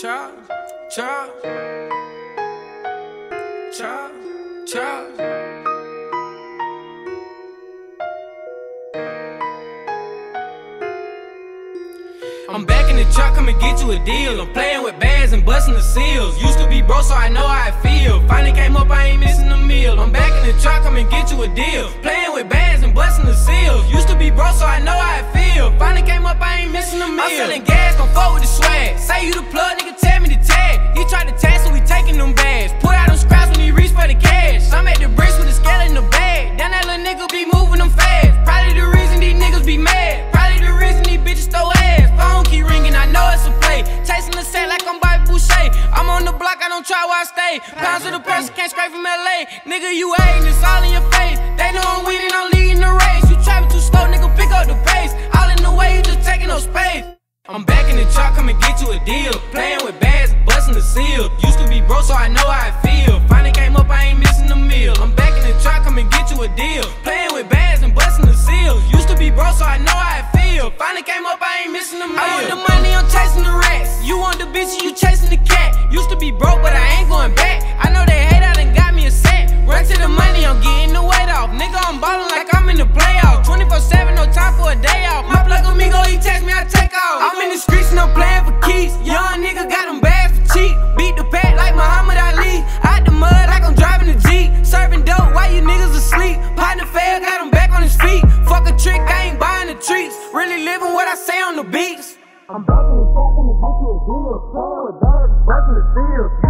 Child. I'm back in the truck, come and get you a deal. I'm playing with bags and busting the seals. Used to be broke, so I know how I feel. Finally came up, I ain't missing a meal. I'm back in the truck, come and get you a deal. Playing with bags and busting the seals. Used to be broke, so I know how I feel. Finally came up, I ain't missing a meal. I'm selling gas, don't fuck with the swag. Say you the plug, nigga, tell me the tag. He tried to tag, so we taking them bags. Put out them scraps when he reach for the cash. I'm at the bricks with a scale in the bag. Then that little nigga be moving them fast. Probably the reason these niggas be mad. Probably the reason these bitches throw ass. Phone keep ringing, I know it's a play. Chasing the set like I'm Bobby Boucher. I'm on the block, I don't try where I stay. Pounds of the person can't scrape from LA. Nigga, you hating, it's all in your face. They know I'm winning, I'm leading the race. You trapping too slow, nigga, pick up the pace. All in the way, you just taking no space. I'm back in the truck, come and get you a deal. Playing with bags, busting the seal. Used to be broke, so I know how I feel. Finally came up, I ain't missing a meal. I'm back in the truck, come and get you a deal. Playing with bags and busting the seals. Used to be broke, so I know how I feel. Finally came up, I ain't missing a meal. I want the money, I'm chasing the rats. You want the bitch, you chasing the cat. Used to be broke, but I ain't going back. I know they hate, I done got me a set. Run to the money, I'm getting the weight off. Nigga, I'm ballin' like I'm in the playoffs. 24/7, no time for a day off. My plug amigo, he text me, I take off. I'm in the streets and I'm playing for keys. Young nigga got them bags for cheap. Beat the pack like Muhammad Ali. Out the mud like I'm driving a Jeep. Serving dope while you niggas asleep. Partner fail, got him back on his feet. Fuck a trick, I ain't buying the treats. Really living what I say on the beats. I'm back in the truck, I'm gonna get you a deal. Playing with bags, busting the seals.